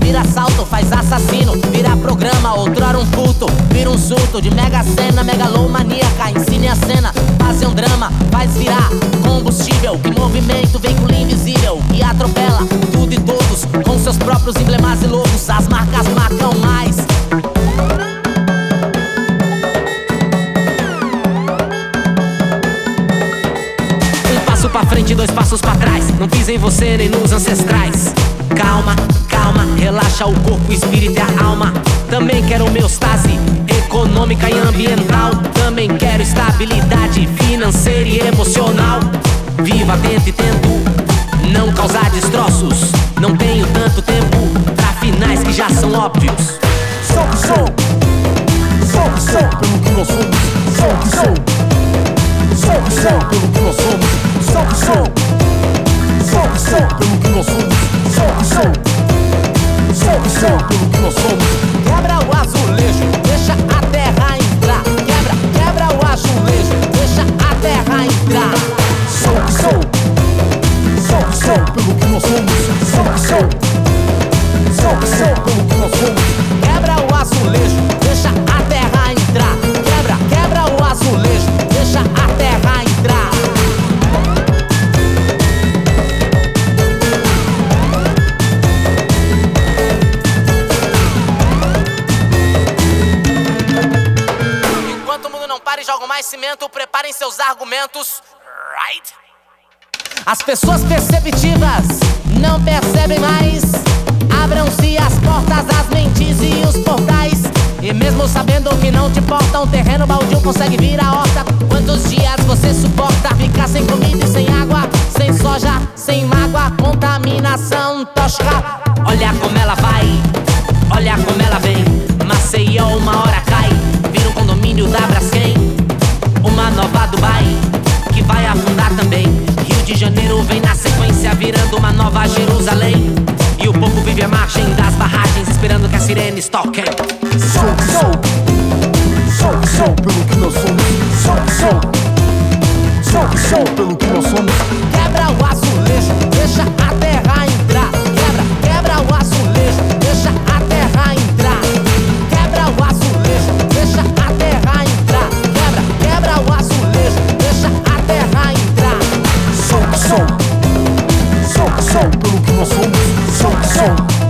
vira assalto, faz assassino, vira programa, outrora um culto, vira um surto de mega cena, megalomaníaca, ensine a cena, fazer um drama, faz virar combustível, que movimento, veículo invisível, que atropela tudo e todos, com seus próprios emblemas e logos, as marcas marcam mais. Pra frente, 2 passos pra trás. Não pisa em você nem nos ancestrais. Calma, calma, relaxa o corpo, o espírito e a alma. Também quero homeostase econômica e ambiental. Também quero estabilidade financeira e emocional. Vivo atento e tento não causar destroços. Não tenho tanto tempo pra finais que já são óbvios. Sou que sou, sou que sou, pelo que nós somos. Sou que sou, sou que sou, pelo que nós somos. Sou que sou, sou que sou, pelo que nós somos. Sou que sou, sou que sou, pelo que nós somos. Quebra o azulejo, deixa a terra entrar. Quebra, quebra o azulejo, deixa a terra entrar. Sou que sou, sou que sou, pelo que nós somos. Sou que sou, sou que sou, pelo que nós somos. Quebra o azulejo, deixa a terra entrar. Quebra, quebra o azulejo, deixa a terra entrar. Jogam mais cimento, preparem seus argumentos. Right? As pessoas perceptivas não percebem mais. Abram-se as portas das mentes e os portais. E mesmo sabendo que não te importa, um terreno baldio consegue vir a horta. Quantos dias você suporta ficar sem comida e sem água? Sem soja, sem mágoa, contaminação tóxica. Olha como ela vai, olha como ela vem. Maceió uma hora cai, vira um condomínio da Braskem. Uma nova Dubai, que vai afundar também. Rio de Janeiro vem na sequência, virando uma nova Jerusalém. E o povo vive à margem das barragens, esperando que as sirenes toquem. Sou que sou, sou que sou, pelo que nós somos. Sou que sou, sou que sou, pelo que nós somos. Quebra o azulejo, deixa a terra entrar. Quebra, quebra o azulejo, deixa a terra entrar. Quebra o azulejo, deixa a terra entrar. Quebra, quebra o azulejo, deixa a terra entrar. Sou que sou, sou que sou, pelo que nós somos. Sou que sou.